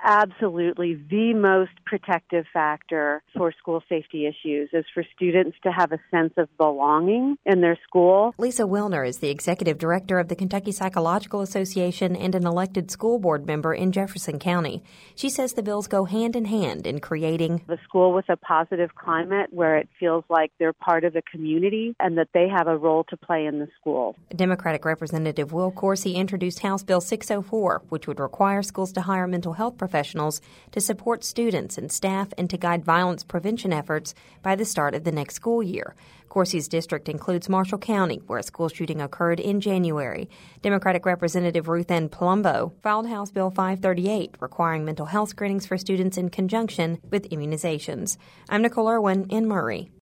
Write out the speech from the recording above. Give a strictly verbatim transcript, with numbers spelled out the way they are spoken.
absolutely the most protective factor for school safety issues is for students to have a sense of belonging in their school. Lisa Wilner is the executive director of the Kentucky Psychological Association and an elected school board member in Jefferson County. She says the bills go hand in hand in creating the school with a positive climate where it feels like they're part of the community and that they have a role to play in the school. Democratic Representative Will Coursey introduced House Bill six oh four, which would require schools to hire mental health professionals to support students and staff and to guide violence prevention efforts by the start of the next school year. Coursey's district includes Marshall County, where a school shooting occurred in January. Democratic Representative Ruth Ann Palumbo filed House Bill five thirty-eight, requiring mental health screenings for students in conjunction with immunizations. I'm Nicole Irwin in Murray.